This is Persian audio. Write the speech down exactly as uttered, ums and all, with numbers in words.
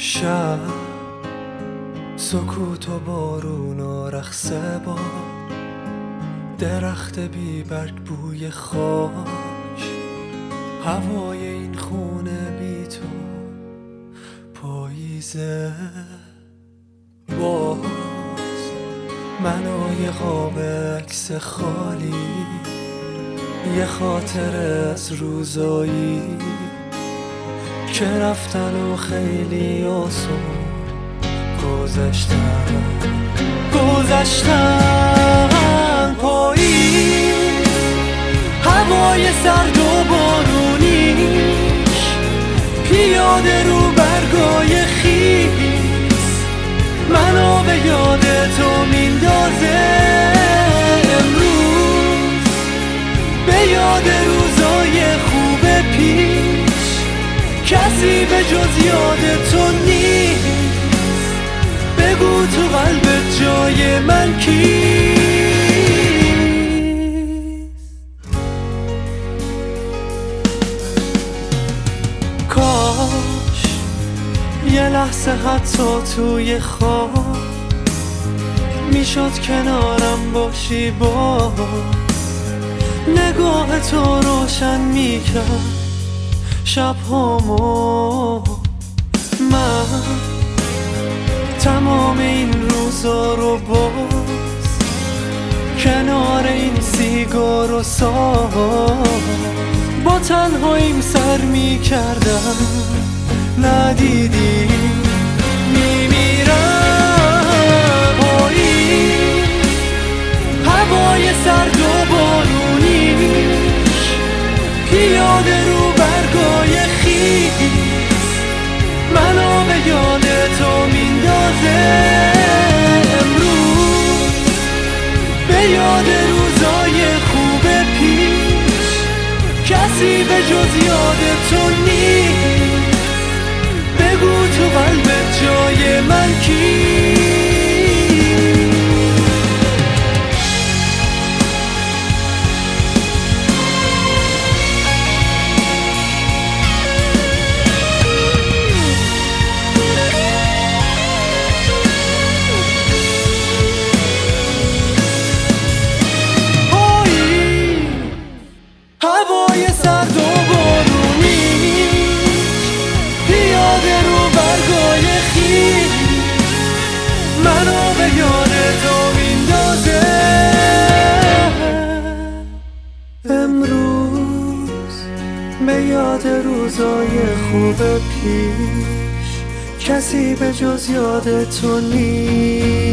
شب سکوت و بارون و رقص باد، درخت بی برگ بوی خاک، هوای این خونه بی تو پاییزه. باز من و یه قاب عکس خالی، یه خاطره از روزایی که رفتن و خیلی آسون گذشتن گذشتن پاییز، هوای سرد و بارونیش پیاده رو برگای خیس، منو به یاد تو میندازه. امروز به یاد روزای خوب پیش، کسی به جز یاد تو نیست. بگو تو قلبت جای من کیست؟ کاش یه لحظه حتی توی خواب میشد کنارم باشی، با نگاه تو روشن میکرد شبهامو. من تمام این روزا رو باز کنار این سیگار و ساز با تنهاییم سر میکردم، ندیدی میمیرم. پاییز هوای سرد و بارونیش پیاده رو برگای خیس، منو به یاد تو میندازه. امروز به یاد روزای خوب پیش، کسی به جز یاد تو نیست. بگو تو قلبت جای من کیست؟ منو به یاد تو میندازه. امروز به یاد روزای خوب پیش، کسی به جز یاد تو نیست.